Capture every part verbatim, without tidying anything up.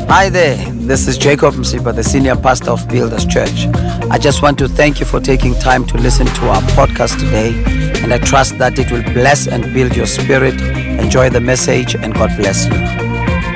Hi there, this is Jacob Msipa, the senior pastor of Builders Church. I just want to thank you for taking time to listen to our podcast today, and I trust that it will bless and build your spirit. Enjoy the message, and God bless you.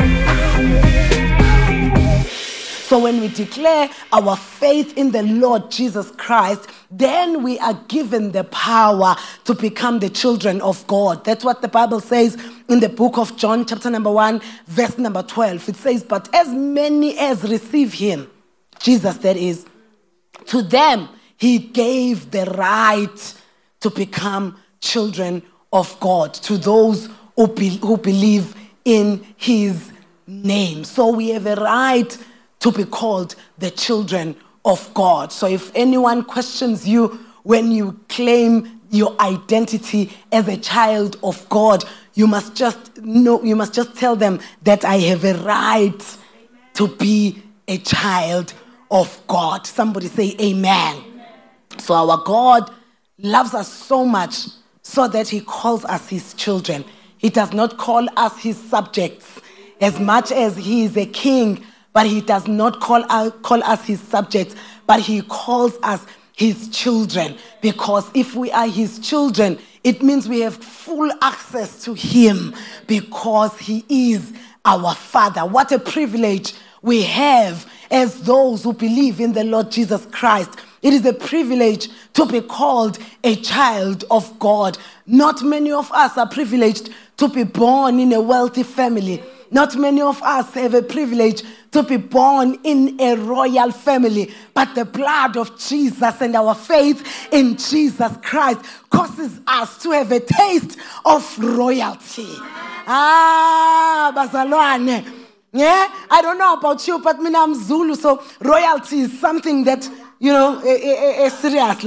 So when we declare our faith in the Lord Jesus Christ, then we are given the power to become the children of God. That's what the Bible says in the book of John, chapter number one, verse number twelve. It says, but as many as receive him, Jesus that is, to them he gave the right to become children of God, to those who, be, who believe in his name. So we have a right to be called the children of God. So if anyone questions you when you claim your identity as a child of God, you must just know, you must just tell them that I have a right Amen. To be a child of God. Somebody say amen. Amen. So our God loves us so much so that he calls us his children. He does not call us his subjects as much as he is a king. But he does not call, uh, call us his subjects, but he calls us his children. Because if we are his children, it means we have full access to him because he is our Father. What a privilege we have as those who believe in the Lord Jesus Christ. It is a privilege to be called a child of God. Not many of us are privileged to be born in a wealthy family. Not many of us have a privilege to be born in a royal family, but the blood of Jesus and our faith in Jesus Christ causes us to have a taste of royalty. Ah, bazalwane. Yeah, I don't know about you, but me I'm Zulu, so royalty is something that, you know, is serious.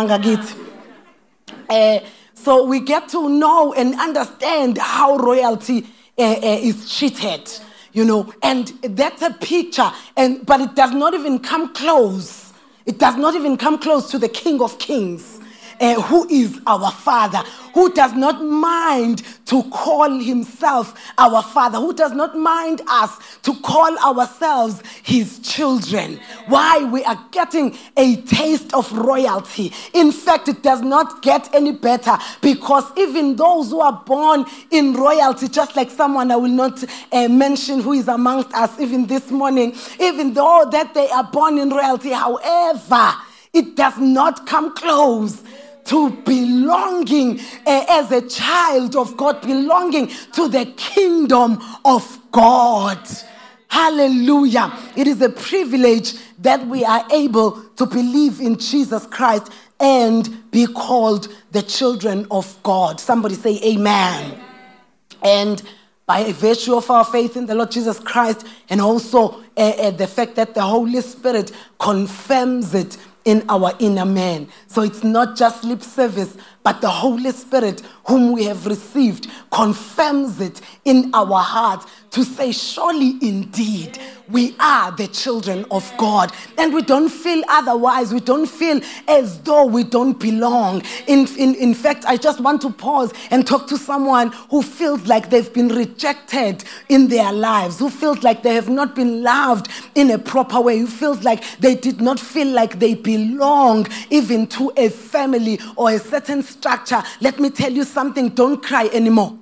Uh, so we get to know and understand how royalty uh, uh, is treated. You know, and that's a picture, and but it does not even come close. It does not even come close to the King of Kings, uh, who is our Father, who does not mind to call himself our Father, who does not mind us to call ourselves his children. Why? We are getting a taste of royalty. In fact, it does not get any better, because even those who are born in royalty, just like someone I will not uh, mention who is amongst us even this morning, even though that they are born in royalty, however, it does not come close to belonging uh, as a child of God, belonging to the kingdom of God. Hallelujah. It is a privilege that we are able to believe in Jesus Christ and be called the children of God. Somebody say amen. And by virtue of our faith in the Lord Jesus Christ, and also uh, uh, the fact that the Holy Spirit confirms it in our inner man. So it's not just lip service, but the Holy Spirit whom we have received confirms it in our hearts to say, surely indeed we are the children of God. And we don't feel otherwise. We don't feel as though we don't belong. In, in, in fact, I just want to pause and talk to someone who feels like they've been rejected in their lives, who feels like they have not been loved in a proper way, who feels like they did not feel like they belong even to a family or a certain structure. Let me tell you something, don't cry anymore.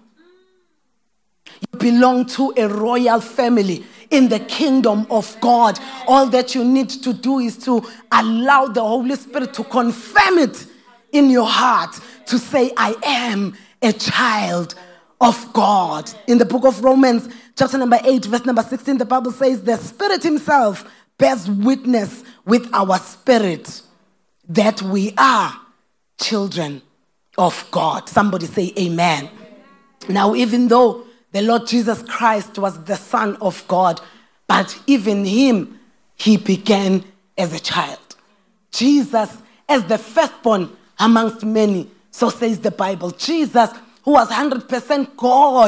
You belong to a royal family in the kingdom of God. All that you need to do is to allow the Holy Spirit to confirm it in your heart, to say, I am a child of God. In the book of Romans, chapter number eight, verse number sixteen, the Bible says, the Spirit himself bears witness with our spirit that we are children of God. Somebody say amen. Now, even though the Lord Jesus Christ was the Son of God, but even him, he began as a child. Jesus, as the firstborn amongst many, so says the Bible. Jesus, who was one hundred percent God,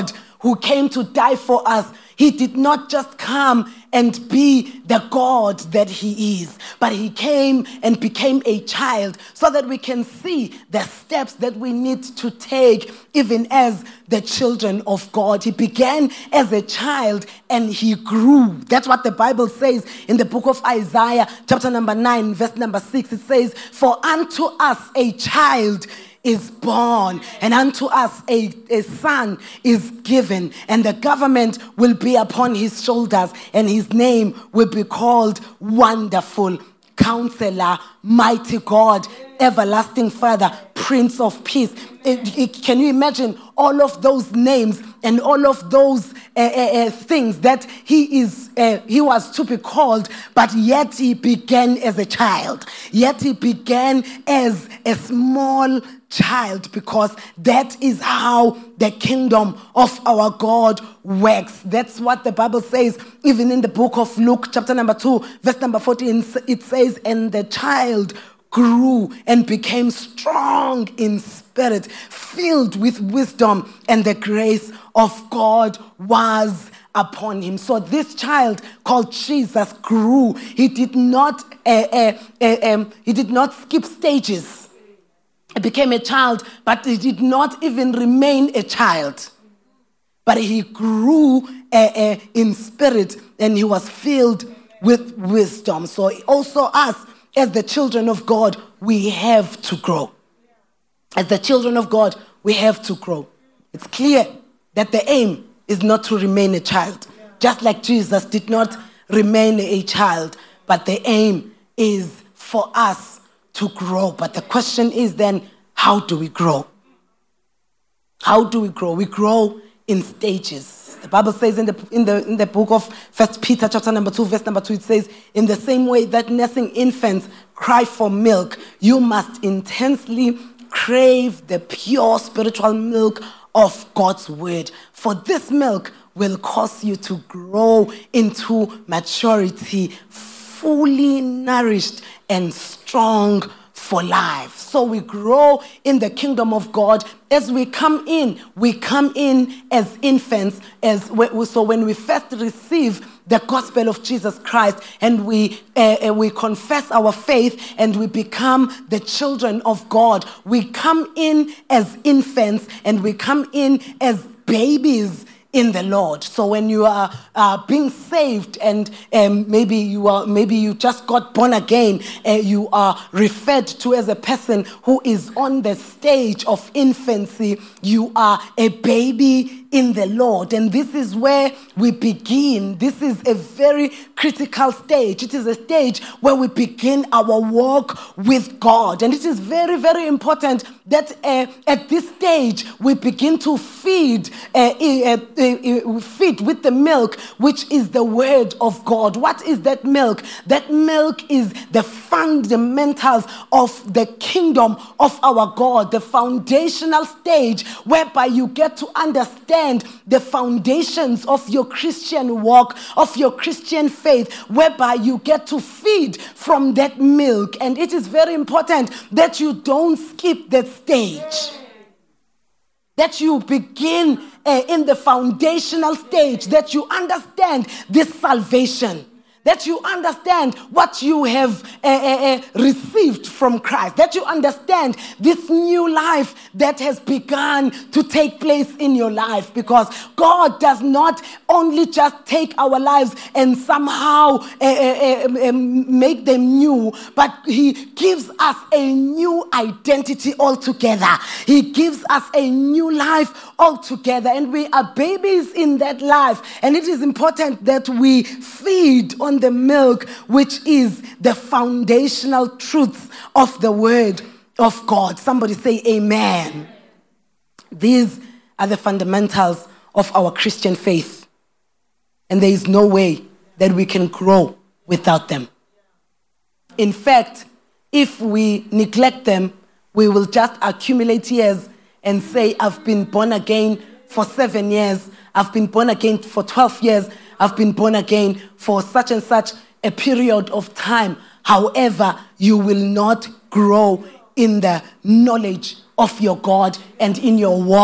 who came to die for us, he did not just come and be the God that he is, but he came and became a child so that we can see the steps that we need to take even as the children of God. He began as a child and he grew. That's what the Bible says in the book of Isaiah, chapter number nine, verse number six. It says, "For unto us a child is born, and unto us a, a son is given, and the government will be upon his shoulders, and his name will be called Wonderful, Counselor, Mighty God, Everlasting Father, Prince of Peace." It, it, can you imagine all of those names and all of those uh, uh, uh, things that he is uh, he was to be called, but yet he began as a child. Yet he began as a small child, because that is how the kingdom of our God works. That's what the Bible says, even in the book of Luke, chapter number two, verse number fourteen. It says, "And the child grew and became strong in spirit, filled with wisdom, and the grace of God was upon him." So this child called Jesus grew. He did not uh, uh, uh, um, he did not skip stages. He became a child, but he did not even remain a child. But he grew uh, uh, in spirit, and he was filled with wisdom. So also us, as the children of God, we have to grow. As the children of God, we have to grow. It's clear that the aim is not to remain a child. Just like Jesus did not remain a child, but the aim is for us to grow. But the question is then, how do we grow? How do we grow? We grow in stages. The Bible says in the in the in the book of First Peter chapter number two, verse number two, it says, "In the same way that nursing infants cry for milk, you must intensely crave the pure spiritual milk of God's word. For this milk will cause you to grow into maturity, fully nourished and strong for life." So we grow in the kingdom of God. As we come in, we come in as infants. As we, so when we first receive the gospel of Jesus Christ, and we uh, we confess our faith, and we become the children of God, we come in as infants, and we come in as babies in the Lord. So when you are uh, being saved, and um, maybe you are, maybe you just got born again, uh, you are referred to as a person who is on the stage of infancy. You are a baby in the Lord, and this is where we begin. This is a very critical stage. It is a stage where we begin our walk with God, and it is very, very important that uh, at this stage we begin to feed. Uh, uh, uh, feed with the milk, which is the word of God. What is that milk? That milk is the fundamentals of the kingdom of our God, the foundational stage whereby you get to understand the foundations of your Christian walk, of your Christian faith, whereby you get to feed from that milk. And it is very important that you don't skip that stage. That you begin uh, in the foundational stage, that you understand this salvation, that you understand what you have uh, uh, uh, received from Christ, that you understand this new life that has begun to take place in your life, because God does not only just take our lives and somehow uh, uh, uh, make them new, but he gives us a new identity altogether. He gives us a new life altogether, and we are babies in that life, and it is important that we feed on the milk, which is the foundational truths of the word of God. Somebody say amen. These are the fundamentals of our Christian faith, and there is no way that we can grow without them. In fact, if we neglect them, we will just accumulate years and say, I've been born again for seven years, I've been born again for twelve years, I've been born again for such and such a period of time. However, you will not grow in the knowledge of your God and in your walk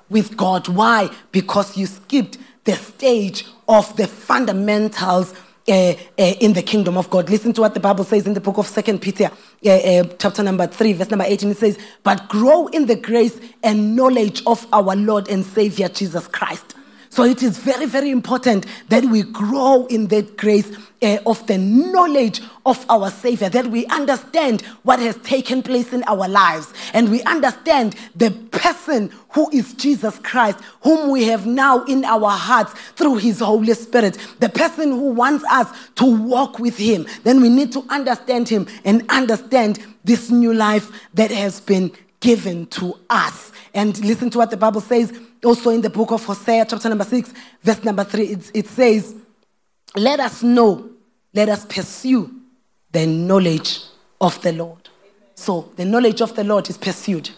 with God. Why? Because you skipped the stage of the fundamentals uh, uh, in the kingdom of God. Listen to what the Bible says in the book of Second Peter, uh, uh, chapter number three, verse number eighteen. It says, "But grow in the grace and knowledge of our Lord and Savior Jesus Christ." So it is very, very important that we grow in that grace uh, of the knowledge of our Savior, that we understand what has taken place in our lives, and we understand the person who is Jesus Christ, whom we have now in our hearts through his Holy Spirit, the person who wants us to walk with him. Then we need to understand him and understand this new life that has been given to us. And listen to what the Bible says also in the book of Hosea, chapter number six, verse number three. It, it says, "Let us know, let us pursue the knowledge of the Lord." So the knowledge of the Lord is pursued.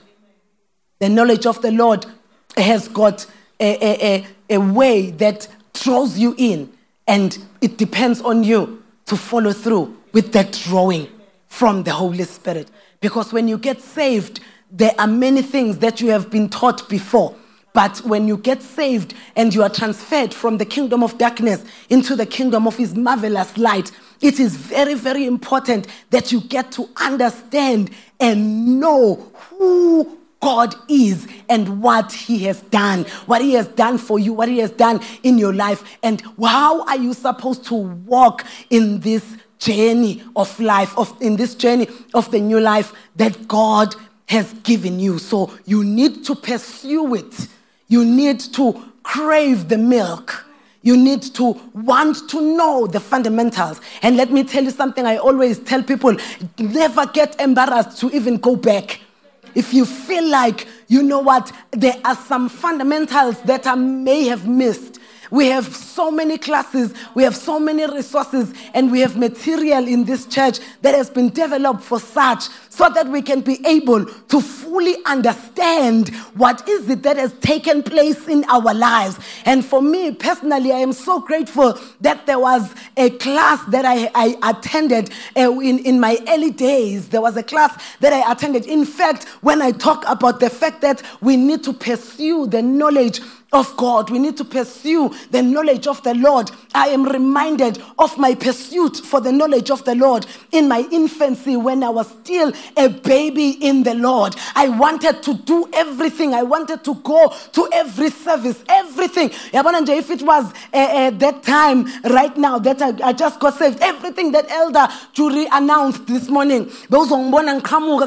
The knowledge of the Lord has got a, a, a, a way that draws you in, and it depends on you to follow through with that drawing from the Holy Spirit. Because when you get saved, there are many things that you have been taught before. But when you get saved and you are transferred from the kingdom of darkness into the kingdom of his marvelous light, it is very, very important that you get to understand and know who God is and what he has done, what he has done for you, what he has done in your life, and how are you supposed to walk in this journey of life, of in this journey of the new life that God has given you. So you need to pursue it. You need to crave the milk. You need to want to know the fundamentals. And let me tell you something I always tell people: never get embarrassed to even go back. If you feel like, you know what, there are some fundamentals that I may have missed. We have so many classes, we have so many resources, and we have material in this church that has been developed for such, so that we can be able to fully understand what is it that has taken place in our lives. And for me personally, I am so grateful that there was a class that I, I attended uh, in, in my early days. There was a class that I attended. In fact, when I talk about the fact that we need to pursue the knowledge of God, we need to pursue the knowledge of the Lord, I am reminded of my pursuit for the knowledge of the Lord in my infancy, when I was still a baby in the Lord. I wanted to do everything. I wanted to go to every service, everything. If it was uh, uh, that time right now that I, I just got saved, everything that Elder Jury announced this morning, understand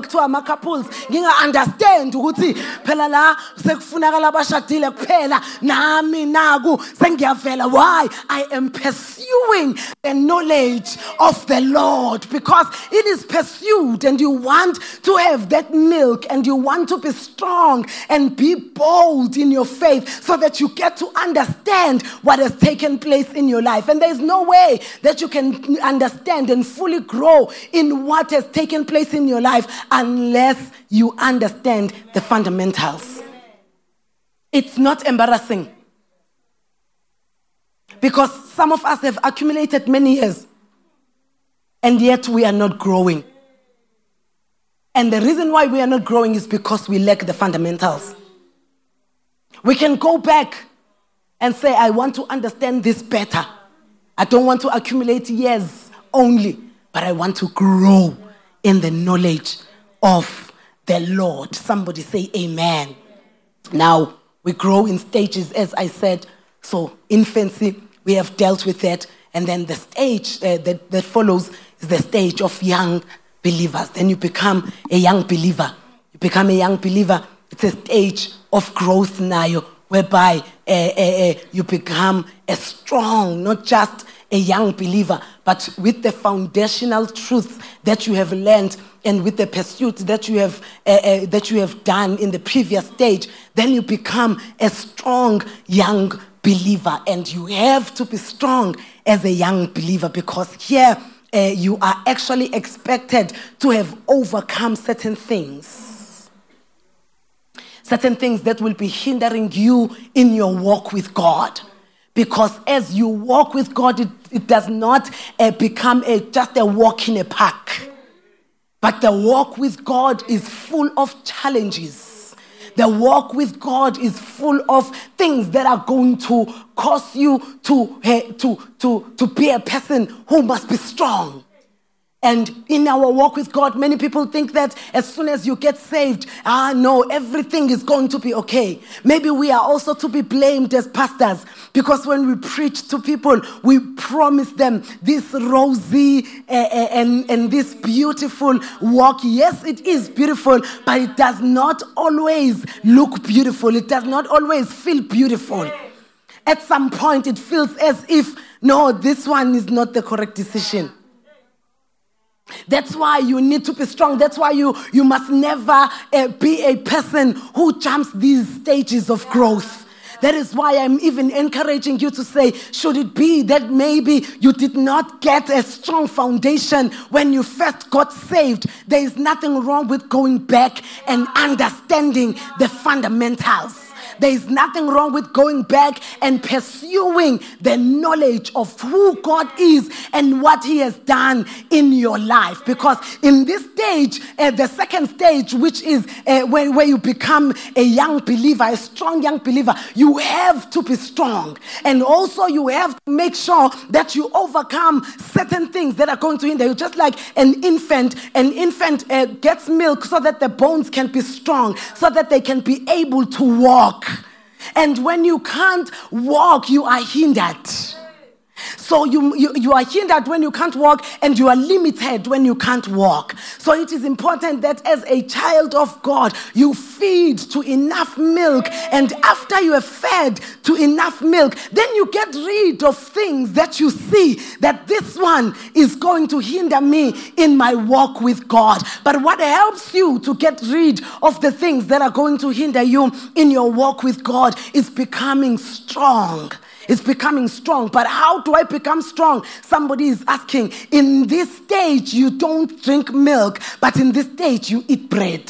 ukuthi phela la sekufunakala abashadile kuphela nami naku sengiyavela. Why? I am pursuing the knowledge of the Lord, because it is pursued, and you want to have that milk, and you want to be strong and be bold in your faith, so that you get to understand what has taken place in your life. And there's no way that you can understand and fully grow in what has taken place in your life unless you understand the fundamentals. It's not embarrassing, because some of us have accumulated many years, and yet we are not growing. And the reason why we are not growing is because we lack the fundamentals. We can go back and say, I want to understand this better. I don't want to accumulate years only, but I want to grow in the knowledge of the Lord. Somebody say amen. Now, we grow in stages, as I said. So infancy, we have dealt with that. And then the stage uh, that, that follows is the stage of young believers. Then you become a young believer. You become a young believer. It's a stage of growth now, whereby uh, uh, uh, you become a strong, not just a young believer, but with the foundational truths that you have learned and with the pursuit that you have uh, uh, that you have done in the previous stage, then you become a strong young believer. And you have to be strong as a young believer, because here uh, you are actually expected to have overcome certain things. Certain things that will be hindering you in your walk with God. Because as you walk with God, it, it does not uh, become a, just a walk in a park. But the walk with God is full of challenges. The walk with God is full of things that are going to cause you to, uh, to, to, to be a person who must be strong. And in our walk with God, many people think that as soon as you get saved, ah, no, everything is going to be okay. Maybe we are also to be blamed as pastors, because when we preach to people, we promise them this rosy uh, uh, and, and this beautiful walk. Yes, it is beautiful, but it does not always look beautiful. It does not always feel beautiful. At some point, it feels as if, no, this one is not the correct decision. That's why you need to be strong. That's why you, you must never uh, be a person who jumps these stages of growth. That is why I'm even encouraging you to say, should it be that maybe you did not get a strong foundation when you first got saved, there is nothing wrong with going back and understanding the fundamentals. There is nothing wrong with going back and pursuing the knowledge of who God is and what He has done in your life. Because in this stage, uh, the second stage, which is uh, where, where you become a young believer, a strong young believer, you have to be strong. And also you have to make sure that you overcome certain things that are going to hinder you. Just like an infant, an infant uh, gets milk so that the bones can be strong, so that they can be able to walk. And when you can't walk, you are hindered. So you, you, you are hindered when you can't walk, and you are limited when you can't walk. So it is important that as a child of God, you feed to enough milk. And after you have fed to enough milk, then you get rid of things that you see that this one is going to hinder me in my walk with God. But what helps you to get rid of the things that are going to hinder you in your walk with God is becoming strong. It's becoming strong. But how do I become strong? Somebody is asking. In this stage, you don't drink milk, but in this stage, you eat bread.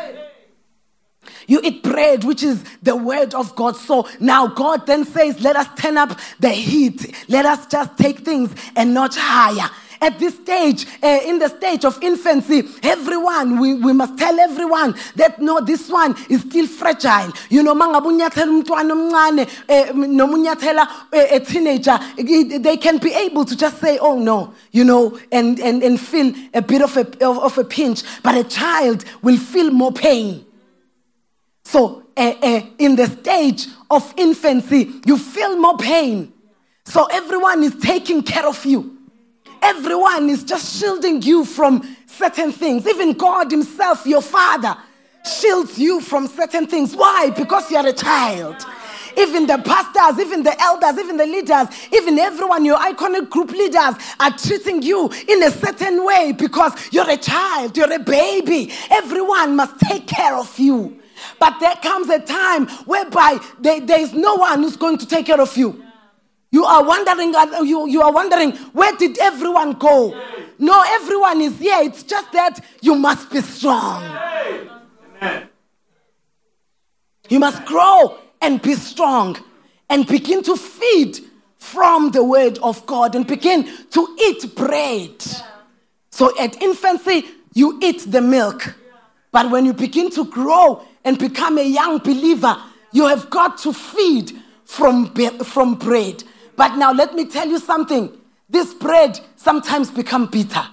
You eat bread, which is the word of God. So now God then says, let us turn up the heat. Let us just take things a notch higher. At this stage, uh, in the stage of infancy, everyone, we, we must tell everyone that no, this one is still fragile. You know, mangabunyathela umntwana omncane, nomunyathela a teenager, they can be able to just say, oh no, you know, and, and, and feel a bit of a, of, of a pinch. But a child will feel more pain. So uh, uh, in the stage of infancy, you feel more pain. So everyone is taking care of you. Everyone is just shielding you from certain things. Even God Himself, your Father, shields you from certain things. Why? Because you are a child. Even the pastors, even the elders, even the leaders, even everyone, your iconic group leaders are treating you in a certain way because you're a child, you're a baby. Everyone must take care of you. But there comes a time whereby there, there is no one who's going to take care of you. You are wondering, you, you are wondering, where did everyone go? No, everyone is here. It's just that you must be strong. Amen. You must grow and be strong and begin to feed from the word of God and begin to eat bread. So at infancy, you eat the milk. But when you begin to grow and become a young believer, you have got to feed from, from bread. But now let me tell you something. This bread sometimes becomes bitter.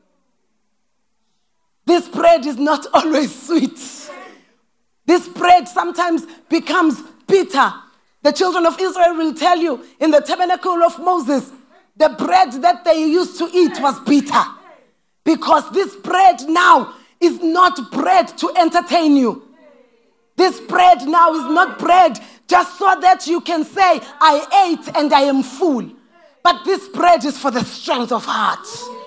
This bread is not always sweet. This bread sometimes becomes bitter. The children of Israel will tell you in the tabernacle of Moses, the bread that they used to eat was bitter. Because this bread now is not bread to entertain you. This bread now is not bread just so that you can say, I ate and I am full. But this bread is for the strength of heart.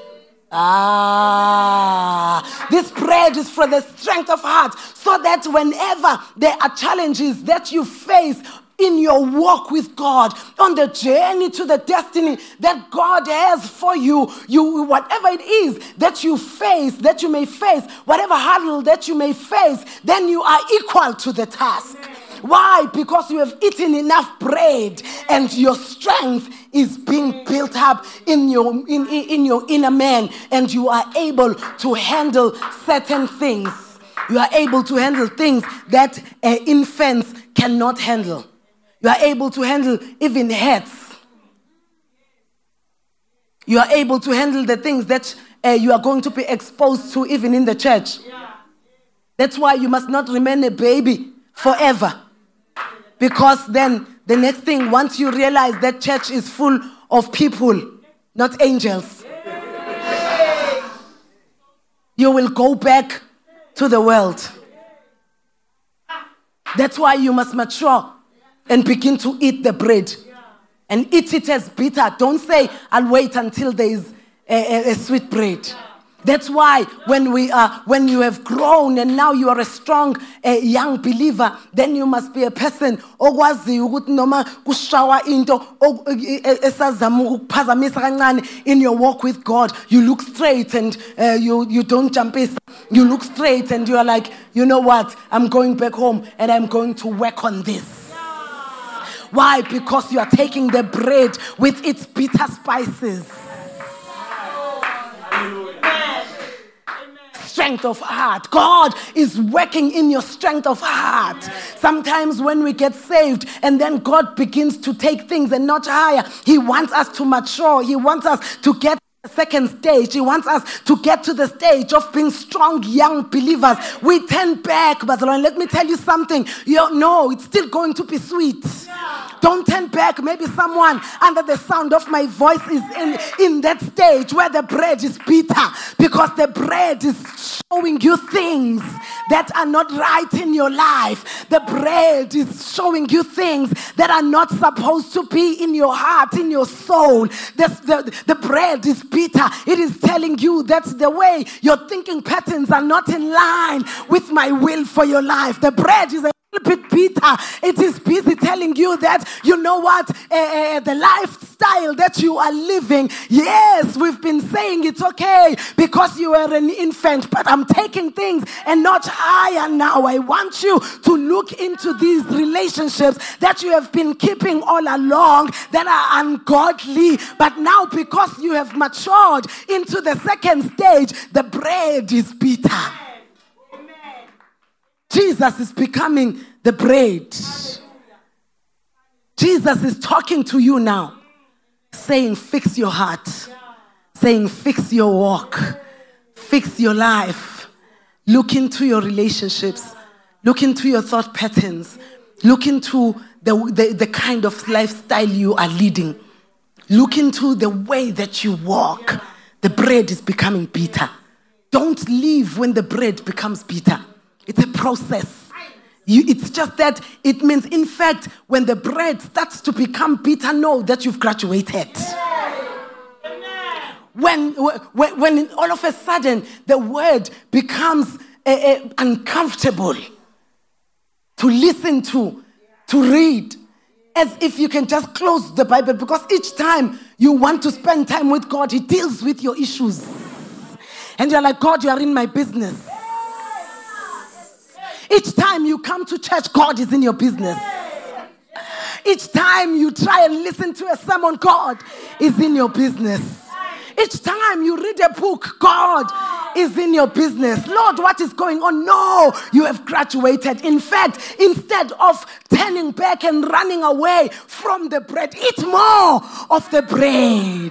Ah, this bread is for the strength of heart, so that whenever there are challenges that you face in your walk with God, on the journey to the destiny that God has for you, you whatever it is that you face, that you may face, whatever hurdle that you may face, then you are equal to the task. Why? Because you have eaten enough bread and your strength is being built up in your in, in, in your inner man, and you are able to handle certain things. You are able to handle things that uh, infants cannot handle. You are able to handle even hurts. You are able to handle the things that uh, you are going to be exposed to even in the church. That's why you must not remain a baby forever. Because then the next thing, once you realize that church is full of people, not angels, you will go back to the world. That's why you must mature and begin to eat the bread. And eat it as bitter. Don't say, I'll wait until there is a, a, a sweet bread. That's why when we are, when you have grown and now you are a strong uh, young believer, then you must be a person okwazi ukuthi noma kushawa into esazama ukuphazamisa kancane in your walk with God. You look straight and uh, you you don't jump in. You look straight and you are like, you know what? I'm going back home and I'm going to work on this. Why? Because you are taking the bread with its bitter spices. Strength of heart. God is working in your strength of heart. Sometimes when we get saved and then God begins to take things a notch higher, He wants us to mature. He wants us to get to the second stage. He wants us to get to the stage of being strong young believers. We turn back, Barcelona. Let me tell you something. You know, it's still going to be sweet. Don't turn back. Maybe someone under the sound of my voice is in, in that stage where the bread is bitter because the bread is showing you things that are not right in your life. The bread is showing you things that are not supposed to be in your heart, in your soul. The, the, the bread is bitter. It is telling you that the way your thinking patterns are not in line with my will for your life. The bread is a bit bitter. It is busy telling you that, you know what, uh, uh, the lifestyle that you are living, yes, we've been saying it's okay because you were an infant, but I'm taking things and not higher now. I want you to look into these relationships that you have been keeping all along that are ungodly, but now because you have matured into the second stage, the bread is bitter. Jesus is becoming the bread. Jesus is talking to you now, saying, fix your heart, saying, fix your walk, fix your life. Look into your relationships, look into your thought patterns, look into the, the, the kind of lifestyle you are leading, look into the way that you walk. The bread is becoming bitter. Don't leave when the bread becomes bitter. It's a process. You, it's just that it means, in fact, when the bread starts to become bitter, know that you've graduated. When, when, when all of a sudden the word becomes uh, uh, uncomfortable to listen to, to read, as if you can just close the Bible, because each time you want to spend time with God, He deals with your issues. And you're like, God, you are in my business. Each time you come to church, God is in your business. Each time you try and listen to a sermon, God is in your business. Each time you read a book, God is in your business. Lord, what is going on? No, you have graduated. In fact, instead of turning back and running away from the bread, eat more of the bread.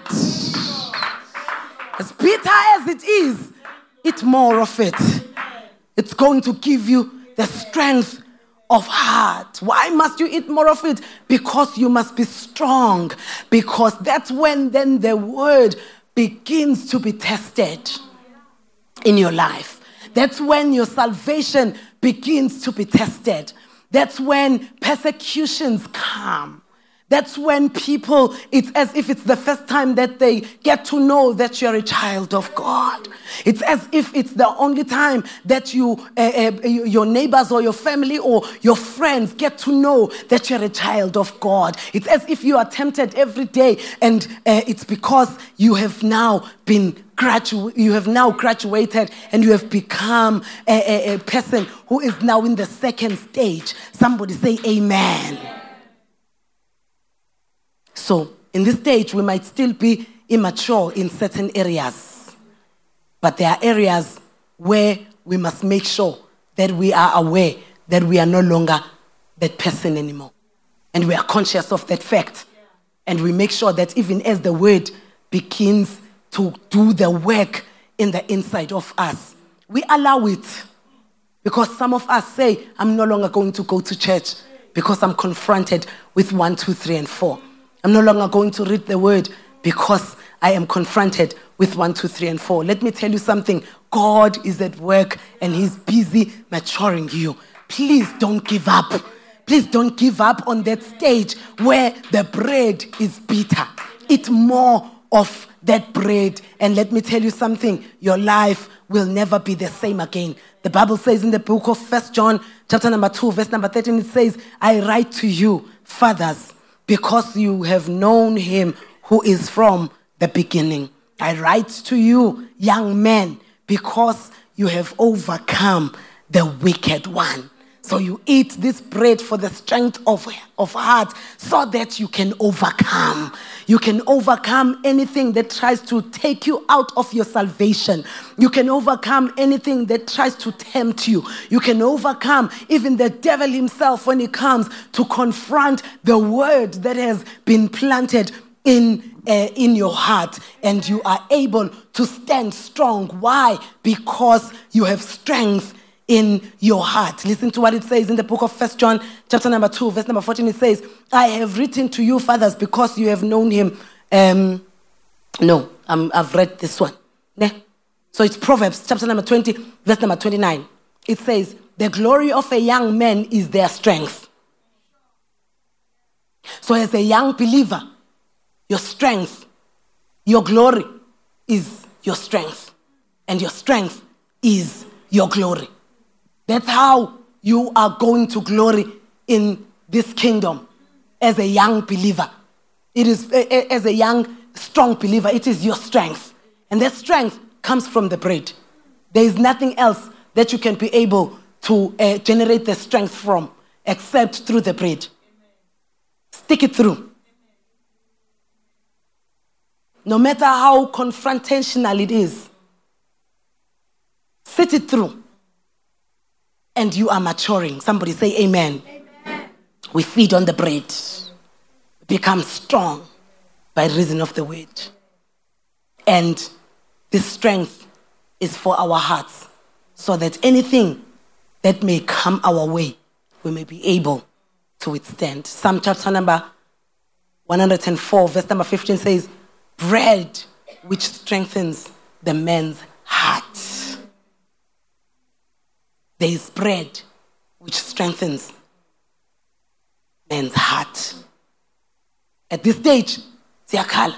As bitter as it is, eat more of it. It's going to give you the strength of heart. Why must you eat more of it? Because you must be strong. Because that's when then the word begins to be tested in your life. That's when your salvation begins to be tested. That's when persecutions come. That's when people, it's as if it's the first time that they get to know that you're a child of God. It's as if it's the only time that you, uh, uh, your neighbors or your family or your friends get to know that you're a child of God. It's as if you are tempted every day, and uh, it's because you have now been gradu- you have now graduated and you have become a, a, a person who is now in the second stage. Somebody say amen. So, in this stage, we might still be immature in certain areas. But there are areas where we must make sure that we are aware that we are no longer that person anymore. And we are conscious of that fact. And we make sure that even as the word begins to do the work in the inside of us, we allow it. Because some of us say, I'm no longer going to go to church because I'm confronted with one, two, three, and four. I'm no longer going to read the word because I am confronted with one, two, three, and four. Let me tell you something. God is at work and he's busy maturing you. Please don't give up. Please don't give up on that stage where the bread is bitter. Eat more of that bread. And let me tell you something. Your life will never be the same again. The Bible says in the book of First John, chapter number two, verse number thirteen, it says, I write to you, fathers, because you have known him who is from the beginning. I write to you, young men, because you have overcome the wicked one. So you eat this bread for the strength of, of heart so that you can overcome. You can overcome anything that tries to take you out of your salvation. You can overcome anything that tries to tempt you. You can overcome even the devil himself when he comes to confront the word that has been planted in uh, in your heart, and you are able to stand strong. Why? Because you have strength in your heart. Listen to what it says in the book of First John, chapter number two, verse number fourteen. It says, I have written to you, fathers, because you have known him. Um, no, um, I've read this one. Ne? So it's Proverbs, chapter number twenty, verse number twenty-nine. It says, the glory of a young man is their strength. So as a young believer, your strength, your glory is your strength. And your strength is your glory. That's how you are going to glory in this kingdom as a young believer. It is, as a young, strong believer, it is your strength. And that strength comes from the bread. There is nothing else that you can be able to uh, generate the strength from except through the bread. Stick it through. No matter how confrontational it is, sit it through. And you are maturing. Somebody say amen. Amen. We feed on the bread. Become strong by reason of the word. And this strength is for our hearts, so that anything that may come our way, we may be able to withstand. Psalm chapter number one hundred four, verse number fifteen says, bread which strengthens the man's heart. There is bread which strengthens man's heart. At this stage, ziyakhala.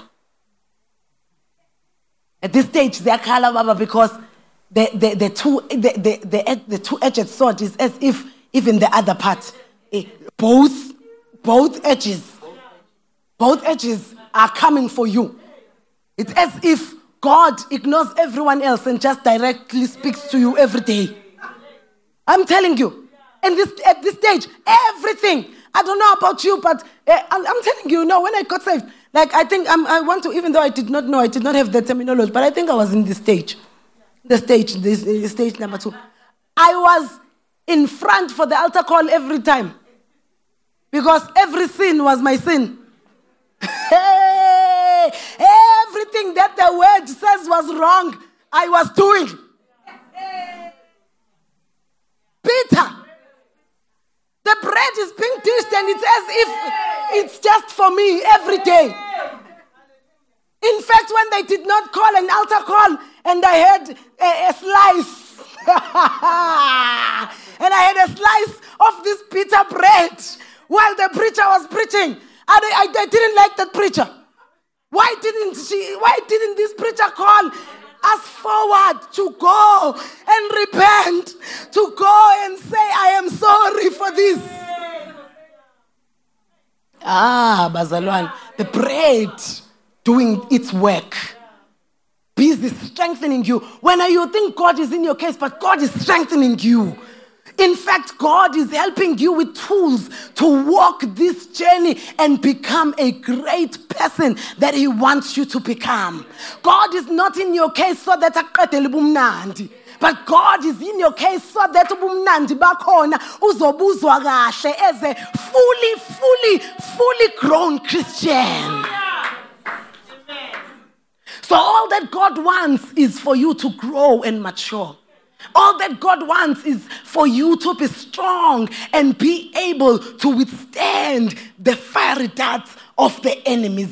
At this stage, ziyakhala, Baba, because the, the, the, two, the, the, the, the two-edged sword is as if even the other part, eh, both, both edges, both edges are coming for you. It's as if God ignores everyone else and just directly speaks to you every day. I'm telling you, and this, at this stage, everything, I don't know about you, but uh, I'm, I'm telling you, no, when I got saved, like I think I'm, I want to, even though I did not know, I did not have the terminology, but I think I was in this stage, the stage, this uh, stage number two. I was in front for the altar call every time, because every sin was my sin. Hey, everything that the word says was wrong, I was doing. Peter, the bread is being dished and it's as if it's just for me every day. In fact, when they did not call an altar call and I had a, a slice, and I had a slice of this bitter bread while the preacher was preaching, and I, I, I didn't like that preacher. Why didn't she? Why didn't this preacher call us forward to go and repent, to go and say, I am sorry for this? Ah, Bazalwan, the bread doing its work, busy strengthening you. When you think God is in your case, but God is strengthening you. In fact, God is helping you with tools to walk this journey and become a great person that He wants you to become. God is not in your case so that aqedele ubumnandi. But God is in your case so that ubumnandi bakhona uzobuzwa kahle as a fully, fully, fully grown Christian. So all that God wants is for you to grow and mature. All that God wants is for you to be strong and be able to withstand the fiery darts of the enemies.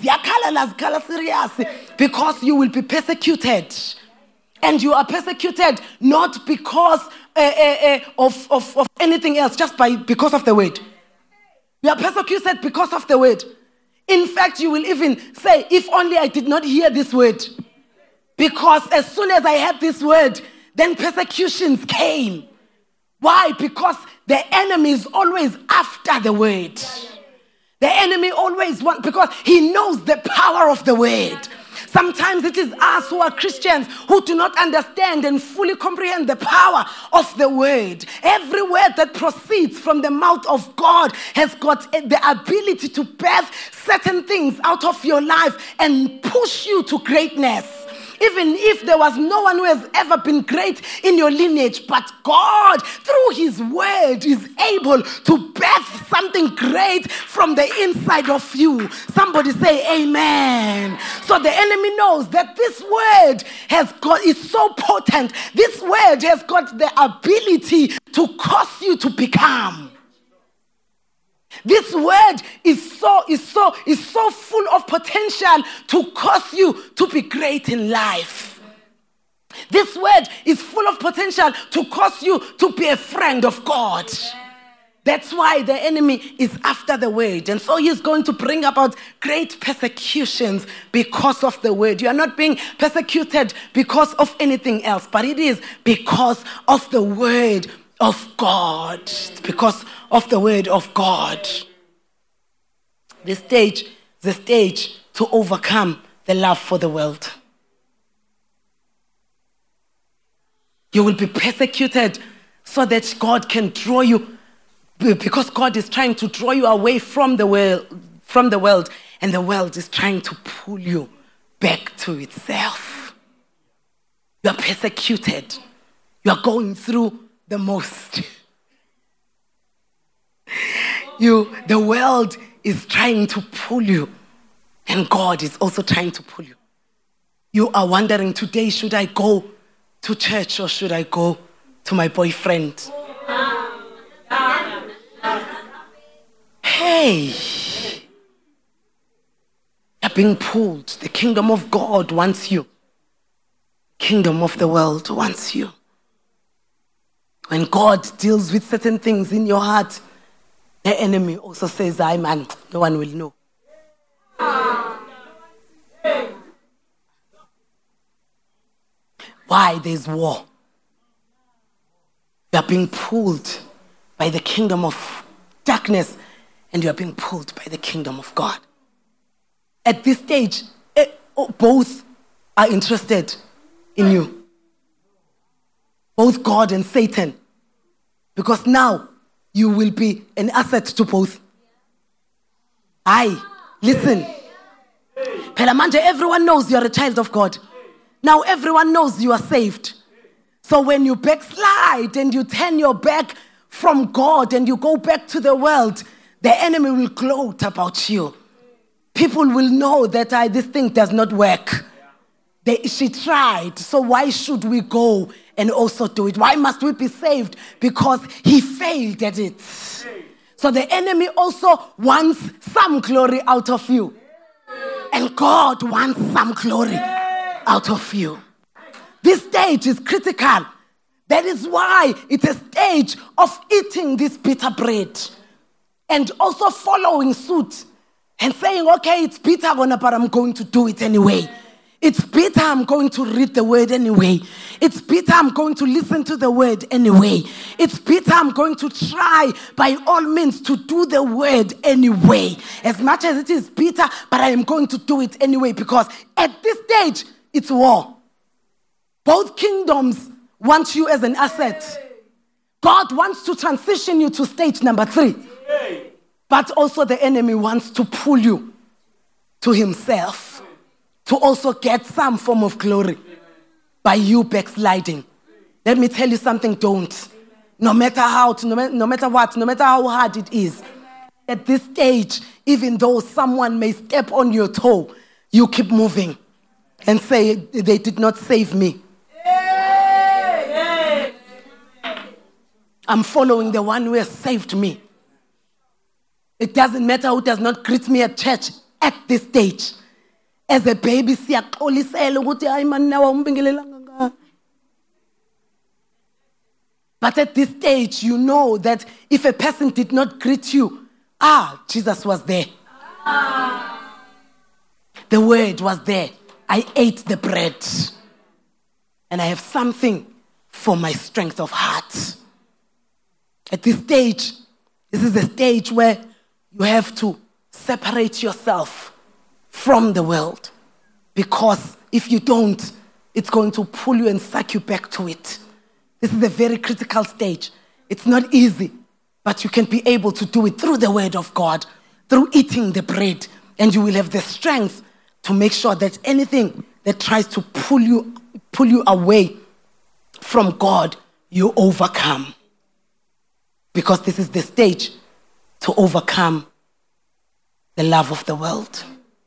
Because you will be persecuted. And you are persecuted not because uh, uh, uh, of, of, of anything else, just by because of the word. You are persecuted because of the word. In fact, you will even say, if only I did not hear this word. Because as soon as I heard this word, then persecutions came. Why? Because the enemy is always after the word. The enemy always wants, because he knows the power of the word. Sometimes it is us who are Christians who do not understand and fully comprehend the power of the word. Every word that proceeds from the mouth of God has got the ability to birth certain things out of your life and push you to greatness. Even if there was no one who has ever been great in your lineage, but God, through His word, is able to birth something great from the inside of you. Somebody say amen. So the enemy knows that this word has got, is so potent. This word has got the ability to cause you to become. This word is so, is so, is so full of potential to cause you to be great in life. This word is full of potential to cause you to be a friend of God. That's why the enemy is after the word. And so he's going to bring about great persecutions because of the word. You are not being persecuted because of anything else, but it is because of the word of God. It's because of the word of God. The stage, the stage to overcome the love for the world. You will be persecuted so that God can draw you, because God is trying to draw you away from the world, from the world, and the world is trying to pull you back to itself. You are persecuted. You are going through the most. You, the world is trying to pull you, and God is also trying to pull you. You are wondering today, should I go to church or should I go to my boyfriend? Hey, you're being pulled. The kingdom of God wants you. Kingdom of the world wants you. When God deals with certain things in your heart, the enemy also says, I man, no one will know. Why? There's war. You are being pulled by the kingdom of darkness, and you are being pulled by the kingdom of God. At this stage, it, oh, both are interested in you. Both God and Satan. Because now you will be an asset to both. Aye, listen. Pelamanje, everyone knows you are a child of God. Now everyone knows you are saved. So when you backslide and you turn your back from God and you go back to the world, the enemy will gloat about you. People will know that I, this thing does not work. They, she tried, so why should we go and also do it? Why must we be saved? Because he failed at it. So the enemy also wants some glory out of you. And God wants some glory out of you. This stage is critical. That is why it's a stage of eating this bitter bread and also following suit and saying, okay, it's bitter, but I'm going to do it anyway. It's bitter, I'm going to read the word anyway. It's bitter, I'm going to listen to the word anyway. It's bitter, I'm going to try by all means to do the word anyway. As much as it is bitter, but I am going to do it anyway, because at this stage, it's war. Both kingdoms want you as an asset. God wants to transition you to stage number three. But also the enemy wants to pull you to himself to also get some form of glory by you backsliding. Let me tell you something, don't. No matter how, to, no, no matter what, no matter how hard it is, at this stage, even though someone may step on your toe, you keep moving and say, they did not save me. I'm following the one who has saved me. It doesn't matter who does not greet me at church at this stage. As a baby, but at this stage, you know that if a person did not greet you, ah, Jesus was there. Ah. The word was there. I ate the bread. And I have something for my strength of heart. At this stage, this is the stage where you have to separate yourself from the world. Because if you don't, it's going to pull you and suck you back to it. This is a very critical stage. It's not easy, but you can be able to do it through the word of God, through eating the bread, and you will have the strength to make sure that anything that tries to pull you, pull you away from God, you overcome. Because this is the stage to overcome the love of the world.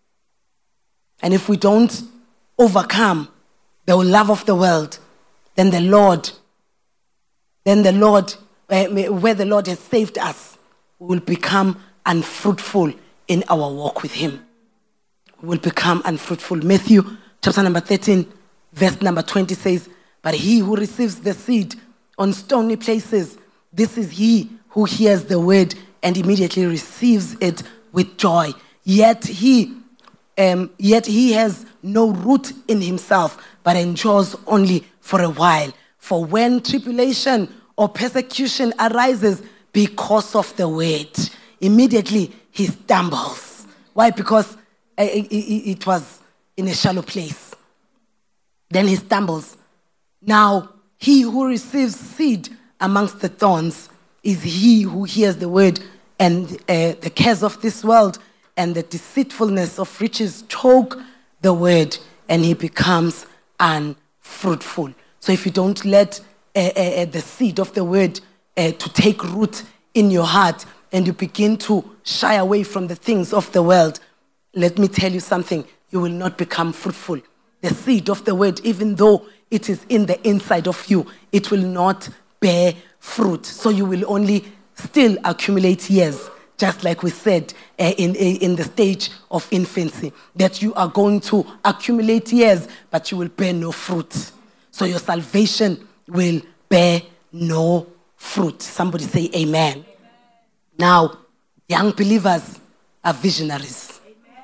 And if we don't overcome the love of the world, then the Lord, then the Lord, where the Lord has saved us, we will become unfruitful in our walk with him. We will become unfruitful. Matthew chapter number thirteen, verse number twenty says, but he who receives the seed on stony places, this is he who hears the word and immediately receives it with joy. Yet he, um, yet he has no root in himself, but endures only for a while. For when tribulation or persecution arises because of the word, immediately he stumbles. Why? Because it was in a shallow place. Then he stumbles. Now, he who receives seed amongst the thorns is he who hears the word, and uh, the cares of this world and the deceitfulness of riches choke the word, and he becomes unfruitful. So if you don't let uh, uh, the seed of the word uh, to take root in your heart, and you begin to shy away from the things of the world, let me tell you something, you will not become fruitful. The seed of the word, even though it is in the inside of you, it will not bear fruit. So you will only still accumulate years, just like we said uh, in, in the stage of infancy, that you are going to accumulate years, but you will bear no fruit. So your salvation will bear no fruit. Somebody say amen. Amen. Now, young believers are visionaries. Amen.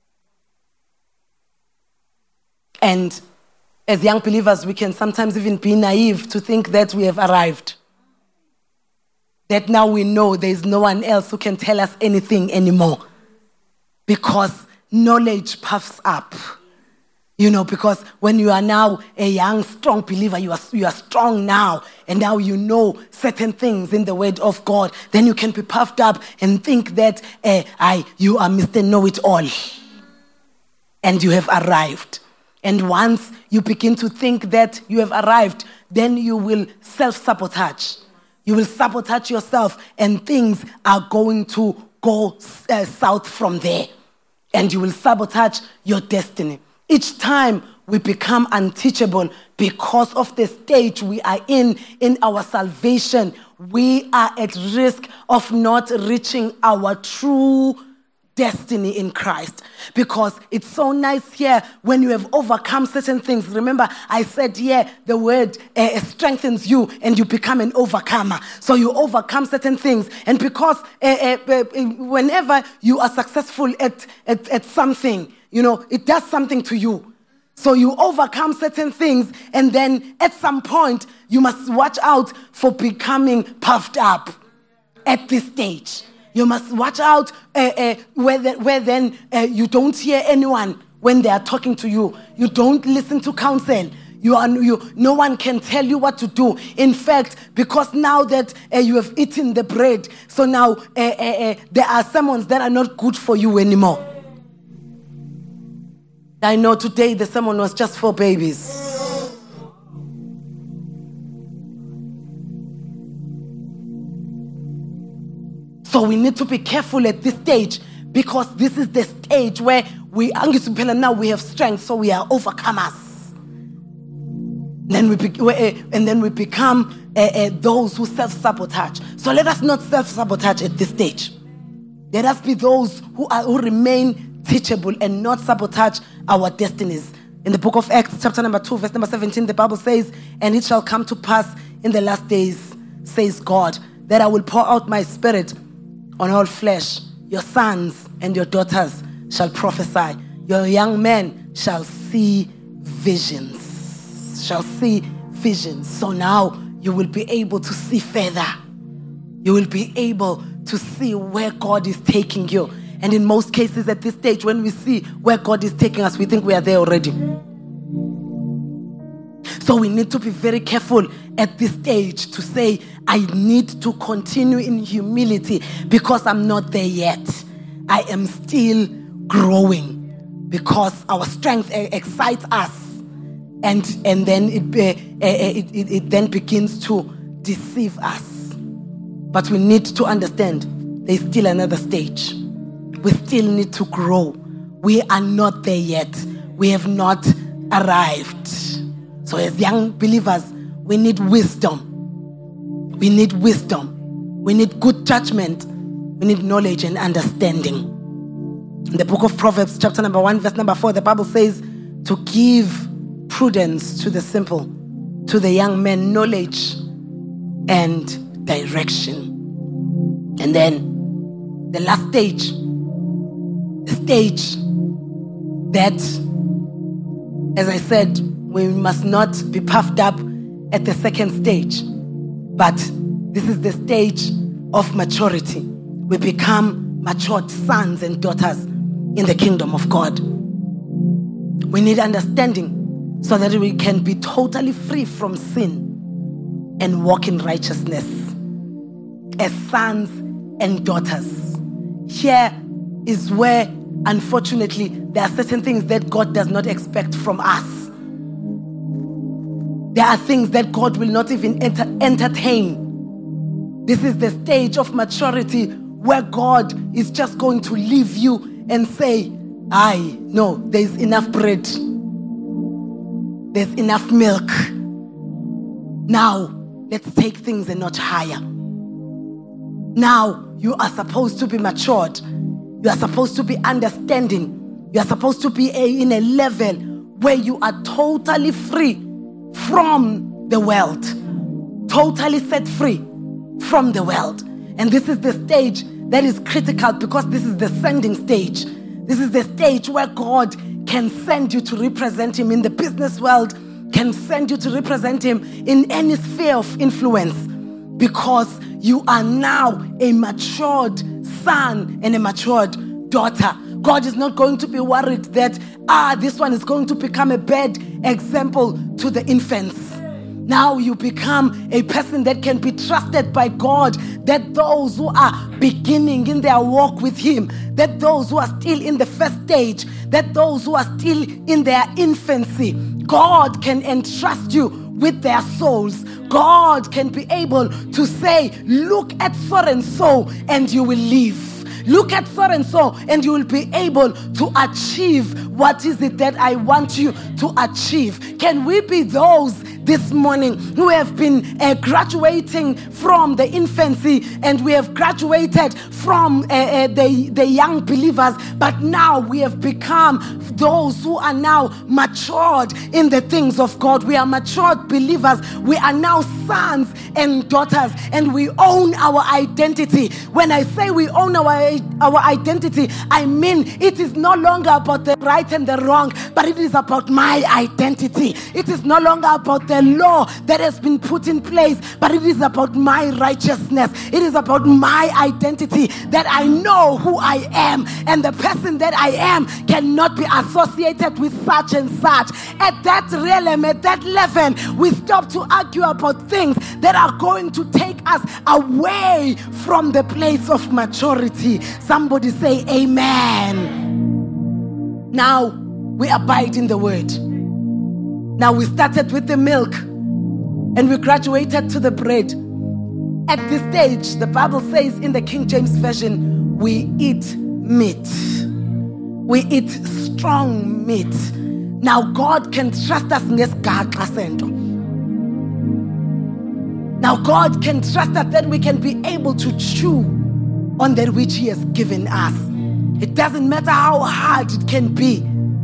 And as young believers, we can sometimes even be naive to think that we have arrived. That now we know there is no one else who can tell us anything anymore. Because knowledge puffs up. You know, because when you are now a young, strong believer, you are, you are strong now, and now you know certain things in the word of God, then you can be puffed up and think that uh, I, you are Mister Know-it-all. And you have arrived. And once you begin to think that you have arrived, then you will self-sabotage. You will sabotage yourself, and things are going to go uh, south from there. And you will sabotage your destiny. Each time we become unteachable because of the stage we are in, in our salvation, we are at risk of not reaching our true destiny in Christ. Because it's so nice here when you have overcome certain things. Remember, I said here, yeah, the word uh, strengthens you and you become an overcomer. So you overcome certain things. And because uh, uh, whenever you are successful at, at, at something, you know, it does something to you. So you overcome certain things, and then at some point, you must watch out for becoming puffed up at this stage. You must watch out uh, uh, where, the, where then uh, you don't hear anyone when they are talking to you. You don't listen to counsel. You are, you, no one can tell you what to do. In fact, because now that uh, you have eaten the bread, so now uh, uh, uh, there are sermons that are not good for you anymore. I know today the sermon was just for babies. So we need to be careful at this stage, because this is the stage where we now we have strength, so we are overcomers. Then we be, and then we become uh, uh, those who self-sabotage. So let us not self-sabotage at this stage. Let us be those who are who remain teachable and not sabotage our destinies. In the book of Acts, chapter number two, verse number seventeen, the Bible says, "And it shall come to pass in the last days, says God, that I will pour out my spirit on all flesh. Your sons and your daughters shall prophesy. Your young men shall see visions." Shall see visions. So now you will be able to see further. You will be able to see where God is taking you. And in most cases at this stage, when we see where God is taking us, we think we are there already. So we need to be very careful at this stage to say, I need to continue in humility because I'm not there yet. I am still growing, because our strength excites us. And and then it, uh, it, it it then begins to deceive us. But we need to understand there's still another stage. We still need to grow. We are not there yet. We have not arrived. So as young believers, we need wisdom. We need wisdom. We need good judgment. We need knowledge and understanding. In the book of Proverbs, chapter number one, verse number four, the Bible says to give prudence to the simple, to the young man knowledge and direction. And then the last stage, the stage that, as I said, we must not be puffed up at the second stage, but this is the stage of maturity. We become matured sons and daughters in the kingdom of God. We need understanding so that we can be totally free from sin and walk in righteousness as sons and daughters. Here is where, unfortunately, there are certain things that God does not expect from us. There are things that God will not even enter- entertain. This is the stage of maturity where God is just going to leave you and say, "Aye, no, there's enough bread. There's enough milk. Now, let's take things a notch higher." Now, you are supposed to be matured. You are supposed to be understanding. You are supposed to be a, in a level where you are totally free from the world. Totally set free from the world. And this is the stage that is critical, because this is the sending stage. This is the stage where God can send you to represent Him in the business world, can send you to represent Him in any sphere of influence, because you are now a matured son and a matured daughter. God is not going to be worried that, ah, this one is going to become a bad example to the infants. Now you become a person that can be trusted by God, that those who are beginning in their walk with Him, that those who are still in the first stage, that those who are still in their infancy, God can entrust you with their souls. God can be able to say, look at so and so and you will live. Look at so and so and you will be able to achieve what is it that I want you to achieve. Can we be those this morning who have been uh, graduating from the infancy, and we have graduated from uh, uh, the, the young believers, but now we have become those who are now matured in the things of God. We are matured believers. We are now sons and daughters, and we own our identity. When I say we own our, our identity, I mean it is no longer about the right and the wrong, but it is about my identity. It is no longer about the a law that has been put in place, but it is about my righteousness. It is about my identity, that I know who I am, and the person that I am cannot be associated with such and such. At that realm, at that level, we stop to argue about things that are going to take us away from the place of maturity. Somebody say amen. Now we abide in the word. Now we started with the milk and we graduated to the bread. At this stage, the Bible says in the King James Version, we eat meat. We eat strong meat. Now God can trust us in this sento. Now God can trust us that we can be able to chew on that which He has given us. It doesn't matter how hard it can be.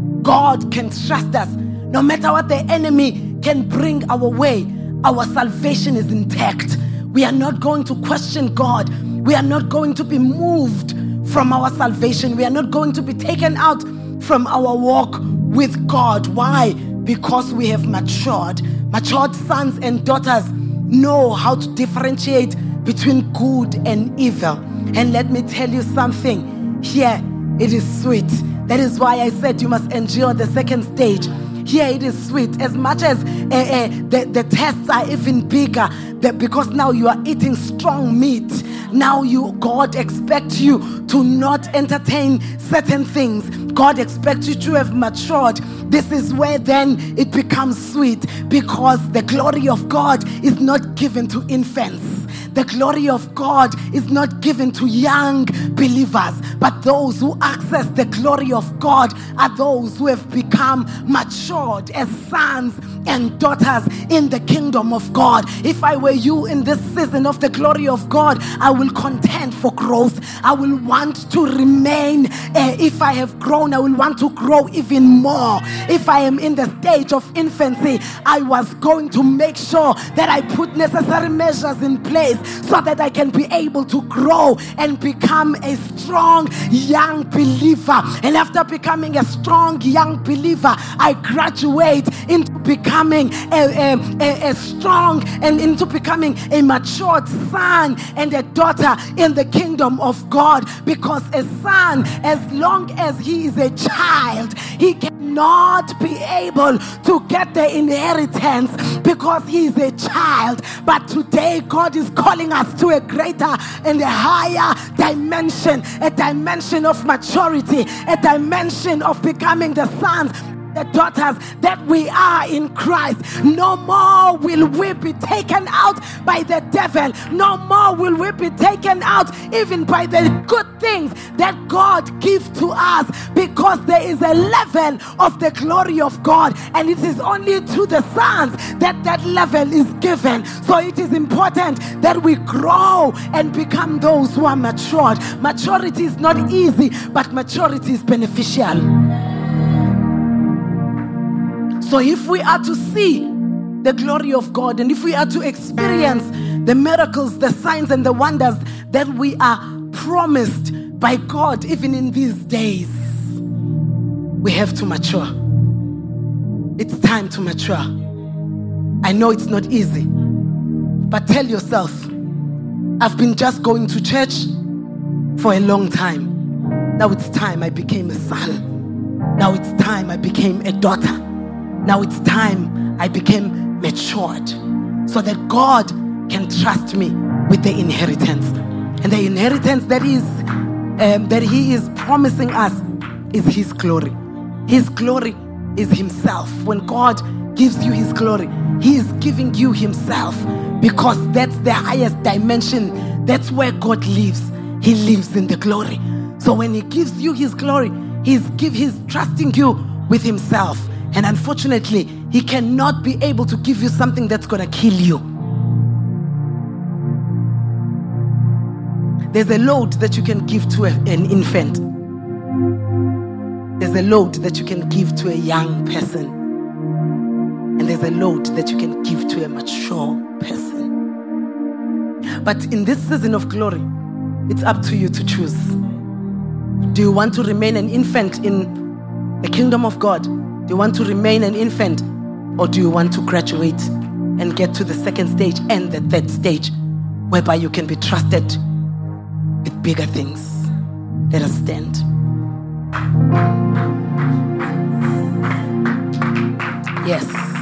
God can trust us. No matter what the enemy can bring our way, our salvation is intact. We are not going to question God. We are not going to be moved from our salvation. We are not going to be taken out from our walk with God. Why? Because we have matured. Matured sons and daughters know how to differentiate between good and evil. And let me tell you something. Here, it is sweet. That is why I said you must endure the second stage. Here it is sweet. As much as uh, uh, the, the tests are even bigger, that because now you are eating strong meat. Now you, God expects you to not entertain certain things. God expects you to have matured. This is where then it becomes sweet, because the glory of God is not given to infants. The glory of God is not given to young believers, but those who access the glory of God are those who have become matured as sons and daughters in the kingdom of God. If I were you in this season of the glory of God, I will contend for growth. I will want to remain. Uh, if I have grown, I will want to grow even more. If I am in the stage of infancy, I was going to make sure that I put necessary measures in place so that I can be able to grow and become a strong young believer. And after becoming a strong young believer, I graduate into becoming a, a, a, a strong and into becoming a matured son and a daughter in the kingdom of God. Because a son, as long as he is a child, he cannot be able to get the inheritance because he is a child. But today God is calling us to a greater and a higher dimension, a dimension of maturity, a dimension of becoming the sons, the daughters that we are in Christ. No more will we be taken out by the devil. No more will we be taken out even by the good things that God gives to us, because there is a level of the glory of God, and it is only to the sons that that level is given. So it is important that we grow and become those who are matured. Maturity is not easy, but maturity is beneficial. So if we are to see the glory of God, and if we are to experience the miracles, the signs and the wonders that we are promised by God even in these days, we have to mature. It's time to mature. I know it's not easy, but tell yourself, I've been just going to church for a long time. Now it's time I became a son. Now it's time I became a daughter. Now it's time I became matured so that God can trust me with the inheritance. And the inheritance that is um, that He is promising us is His glory. His glory is Himself. When God gives you His glory, He is giving you Himself, because that's the highest dimension. That's where God lives. He lives in the glory. So when He gives you His glory, He's give He's trusting you with Himself. And unfortunately, He cannot be able to give you something that's going to kill you. There's a load that you can give to a, an infant. There's a load that you can give to a young person. And there's a load that you can give to a mature person. But in this season of glory, it's up to you to choose. Do you want to remain an infant in the kingdom of God? Do you want to remain an infant, or do you want to graduate and get to the second stage and the third stage, whereby you can be trusted with bigger things. Let us stand. Yes.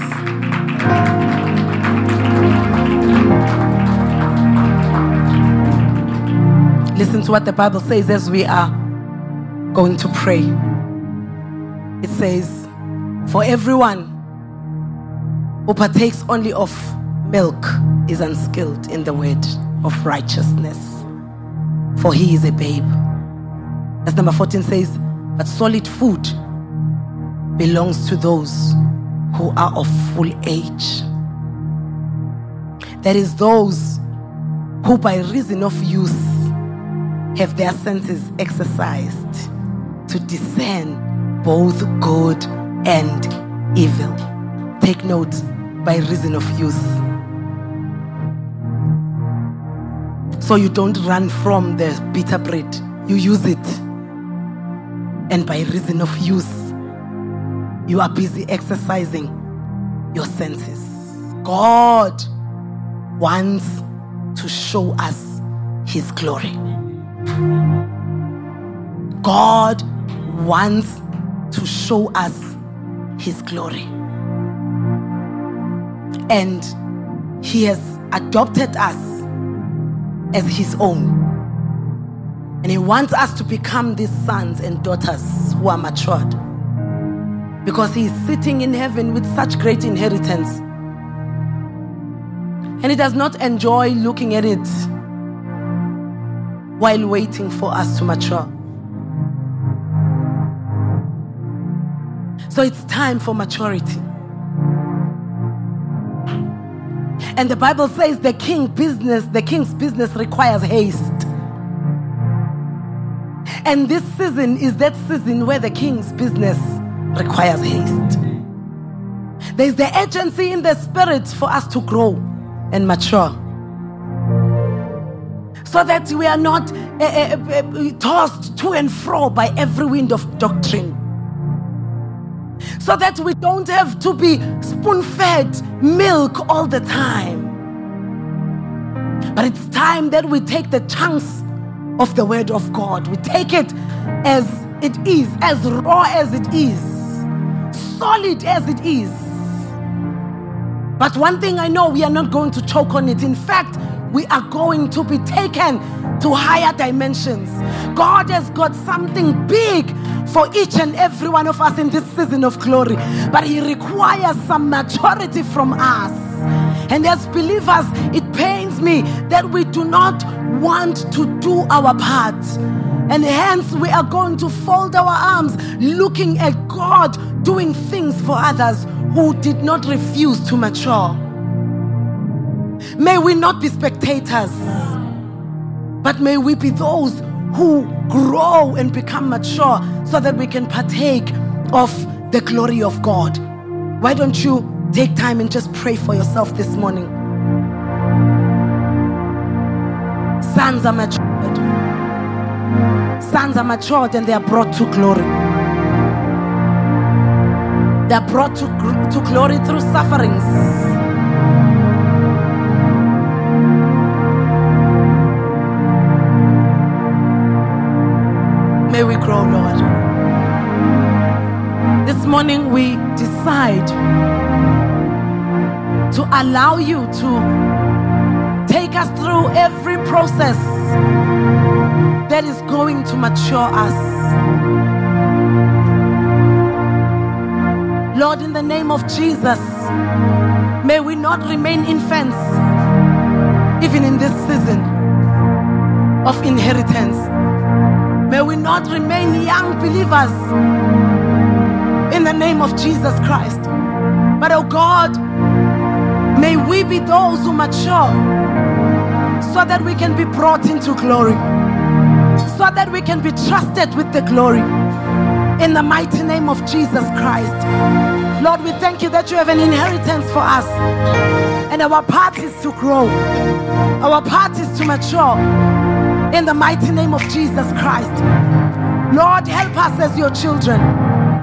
Listen to what the Bible says as we are going to pray. It says, for everyone who partakes only of milk is unskilled in the word of righteousness, for he is a babe. As number fourteen says, but solid food belongs to those who are of full age. That is, those who by reason of use have their senses exercised to discern both good and evil. Take note, by reason of use. So you don't run from the bitter bread, you use it. And by reason of use, you are busy exercising your senses. God wants to show us his glory. God wants to show us his glory. And he has adopted us as his own. And he wants us to become these sons and daughters who are matured. Because he is sitting in heaven with such great inheritance. And he does not enjoy looking at it while waiting for us to mature. So it's time for maturity. And the Bible says the king business, the king's business requires haste. And this season is that season where the king's business requires haste. There's the urgency in the spirit for us to grow and mature, so that we are not uh, uh, uh, tossed to and fro by every wind of doctrine, so that we don't have to be spoon-fed milk all the time. But it's time that we take the chunks of the word of God. We take it as it is, as raw as it is, solid as it is. But one thing I know, we are not going to choke on it. In fact, we are going to be taken to higher dimensions. God has got something big for each and every one of us in this season of glory. But he requires some maturity from us. And as believers, it pains me that we do not want to do our part. And hence we are going to fold our arms looking at God doing things for others who did not refuse to mature. May we not be spectators, but may we be those who grow and become mature so that we can partake of the glory of God. Why don't you take time and just pray for yourself this morning? Sons are matured. Sons are matured and they are brought to glory. They are brought to, to glory through sufferings. May we grow, Lord. This morning we decide to allow you to take us through every process that is going to mature us. Lord, in the name of Jesus, may we not remain infants, even in this season of inheritance. May we not remain young believers in the name of Jesus Christ. But oh God, may we be those who mature so that we can be brought into glory, so that we can be trusted with the glory. In the mighty name of Jesus Christ. Lord, we thank you that you have an inheritance for us. And our part is to grow. Our part is to mature. In the mighty name of Jesus Christ. Lord, help us as your children.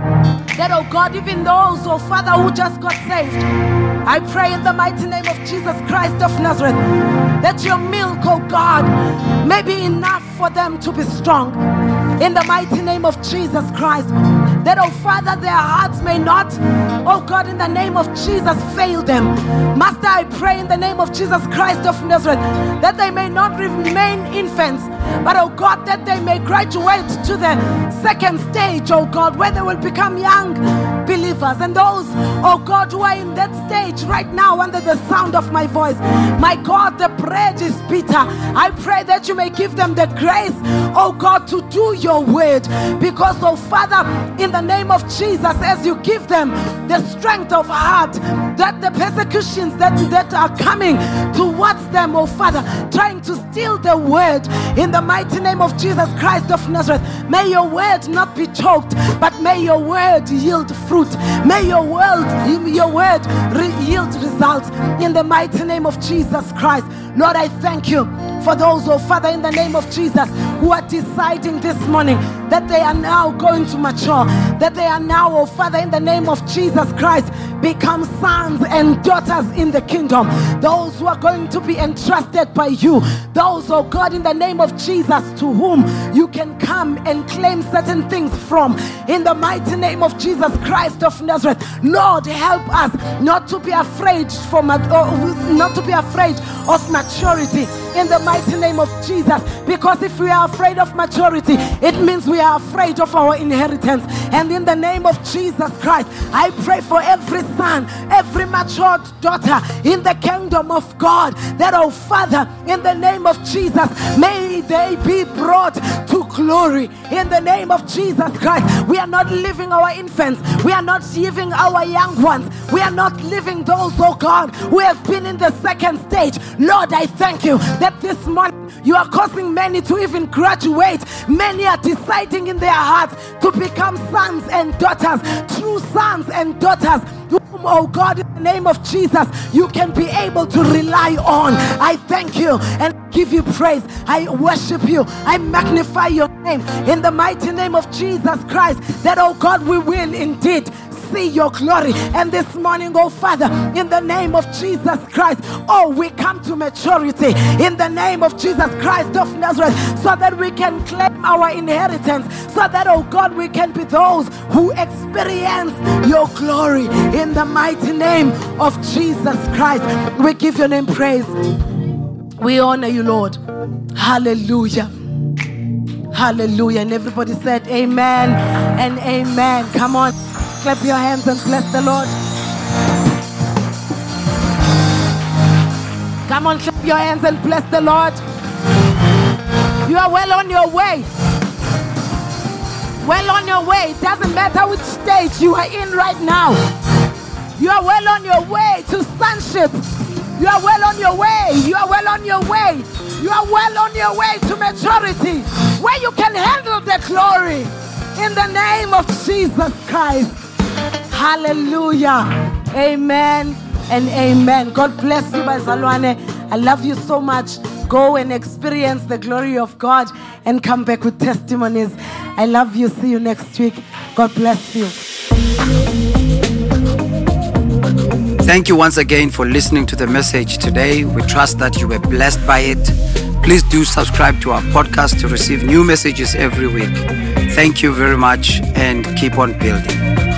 That, oh God, even those, oh Father, who just got saved, I pray in the mighty name of Jesus Christ of Nazareth, that your milk, oh God, may be enough for them to be strong. In the mighty name of Jesus Christ, that, oh Father, their hearts may not, oh God, in the name of Jesus, fail them. Master, I pray in the name of Jesus Christ of Nazareth, that they may not remain infants, but, oh God, that they may graduate to the second stage, oh God, where they will become young believers. And those, oh God, who are in that stage right now under the sound of my voice, my God, the bread is bitter. I pray that you may give them the grace, oh God, to do your word. Because, oh Father, in the name of Jesus, as you give them the strength of heart, that the persecutions that, that are coming towards them, oh Father, trying to steal the word, in the mighty name of Jesus Christ of Nazareth, may your word not be choked, but may your word yield fruit. May your word, your word re- yield results in the mighty name of Jesus Christ. Lord, I thank you for those, oh Father, in the name of Jesus, who are deciding this morning that they are now going to mature, that they are now, oh Father, in the name of Jesus Christ, become sons and daughters in the kingdom. Those who are going to be entrusted by you, those, oh God, in the name of Jesus, to whom you can come and claim certain things from, in the mighty name of Jesus Christ of Nazareth. Lord, help us not to be afraid for ma- uh, not to be afraid of maturity, in the mighty name of Jesus, because if we are afraid of maturity, it means we are afraid of our inheritance. And in the name of Jesus Christ, I pray for every son, every matured daughter in the kingdom of God, that, oh Father, in the name of Jesus, may they be brought to glory. In the name of Jesus Christ, we are not leaving our infants, we are not leaving our young ones, we are not leaving those, oh God, who have been in the second stage. Lord, I thank you that this morning you are causing many to even graduate. Many are deciding in their hearts to become sons and daughters, true sons and daughters, whom, oh God, in the name of Jesus, you can be able to rely on. I thank you and give you praise. I worship you. I magnify your name in the mighty name of Jesus Christ, that, oh God, we will indeed see your glory. And this morning, oh Father, in the name of Jesus Christ, oh, we come to maturity in the name of Jesus Christ of Nazareth, so that we can claim our inheritance, so that, oh God, we can be those who experience your glory in the mighty name of Jesus Christ. We give your name praise. We honor you, Lord. Hallelujah. Hallelujah. And everybody said amen and amen. Come on. Clap your hands and bless the Lord. Come on, clap your hands and bless the Lord. You are well on your way. Well on your way. It doesn't matter which stage you are in right now. You are well on your way to sonship. You are well on your way. You are well on your way. You are well on your way to maturity, where you can handle the glory in the name of Jesus Christ. Hallelujah. Amen and amen. God bless you, Bazalwane. I love you so much. Go and experience the glory of God and come back with testimonies. I love you. See you next week. God bless you. Thank you once again for listening to the message today. We trust that you were blessed by it. Please do subscribe to our podcast to receive new messages every week. Thank you very much and keep on building.